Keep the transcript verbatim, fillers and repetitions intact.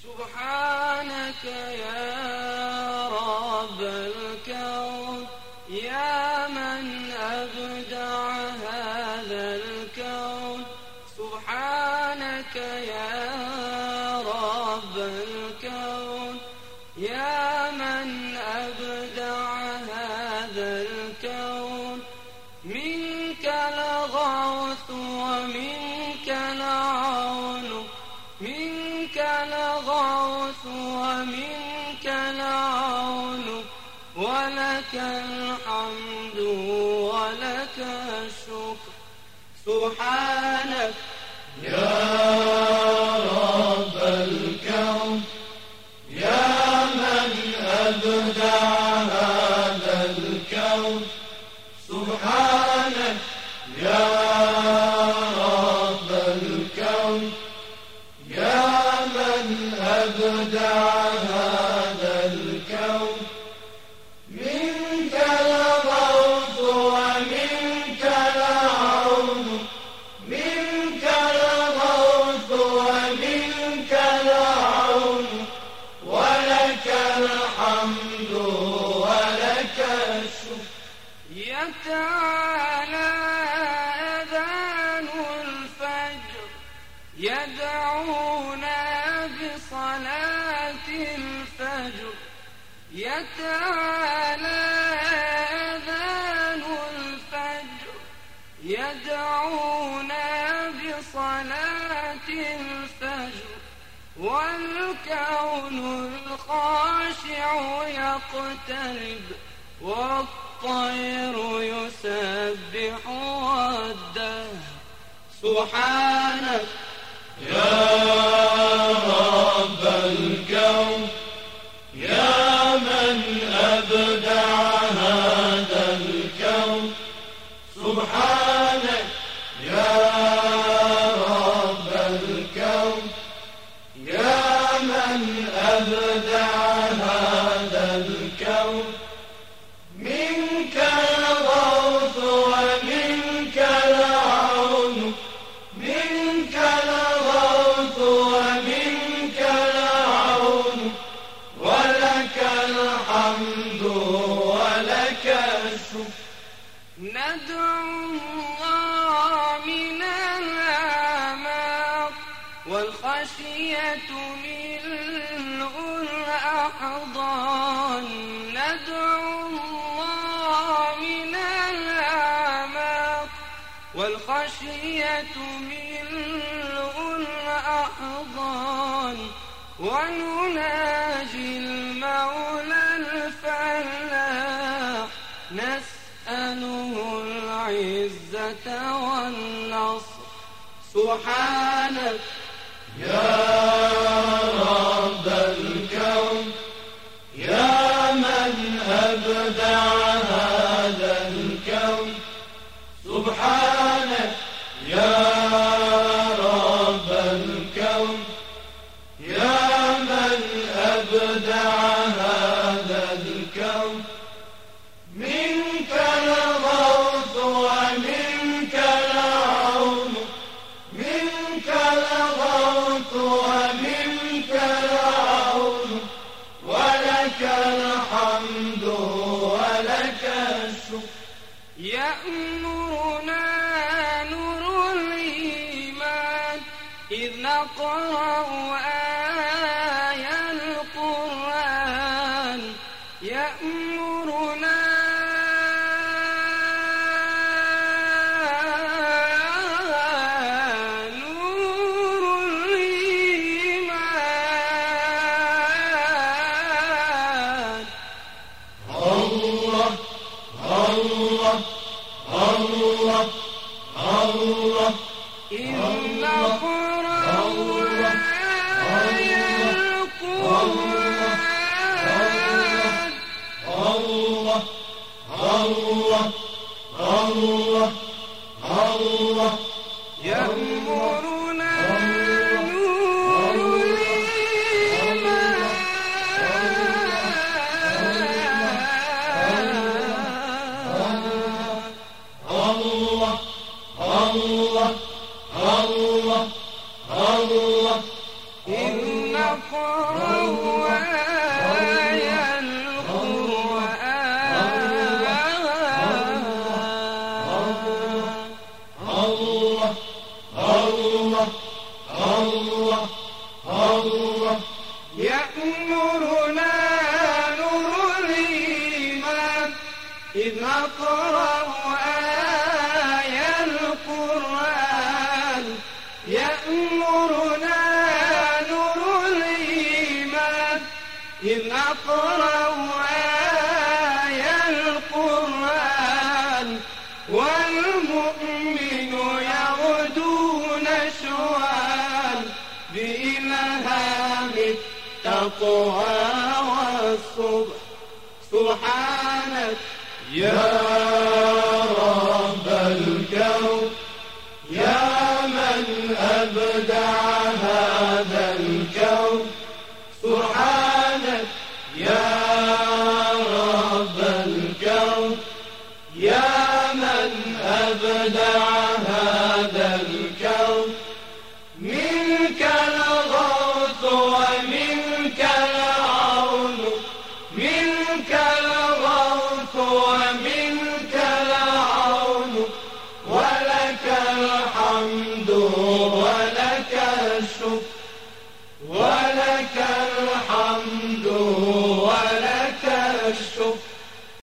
سبحانك يا رب الكون، يا من أبدع هذا الكون. سبحانك يا رب الكون، يا من أبدع هذا الكون. منك الغوث ومنك العون، منك الغوث ومنك العون، ولك الحمد ولك الشكر. سبحانك يا رب الكون، يا من أبدع هذا الكون. سبحانك يا رب الكون، يا من أبدع هذا الكون. منك الغوث ومنك العون، منك الغوث ومنك العون، ولك الحمد ولك الشكر. يتعالى أذان الفجر يدعونا بصلاة الفجر. يتعالى أذان الفجر يدعونا بصلاة الفجر. والكون الخاشع يقترب، والطير يسبح والدهر. سبحانك يا رب الكون، يا من أبدع هذا الكون. سبحانك يا رب الكون، يا من أبدع هذا الكون. منك الغوث ومنك العون، منك الغوث ومنك العون، ولك الحمد ولك الشكر. ندعو الله من الأعماق، والخشية ملء الأحضان. ندعو الله من الأعماق، والخشية ملء الأحضان. ونناجي المولى الفلاح، نسأله العزة والنصر. سبحانك يا رب الكون، يا من أبدع هذا الكون. سبحانك يا رب الكون، يا من أبدع هذا الكون. منك الغوث ومنك العون، منك الغوث ومنك العون، ولك الحمد ولك الشكر. يأمرنا نور الإيمان إذ نقرأ آية القرآن. يأمرنا نور الإيمان. الله الله الله نقرأ آية القرآن. الله الله الله الله يأمرنا نور الإيمان إذ نقرأ آية القرآن. يأمرنا نور الإيمان إذ نقرأ آية القرآن. والمؤمن يغدو نشوان بإلهام التقوى والصبح. سبحانك يا رب الكون، يا من أبدع هذا الكون. سبحانك يا رب الكون، يا من أبدع هذا الكون. منك الغوث ومنك العون، منك الغوث ومنك العون. ولك الحمد ولك الشكر.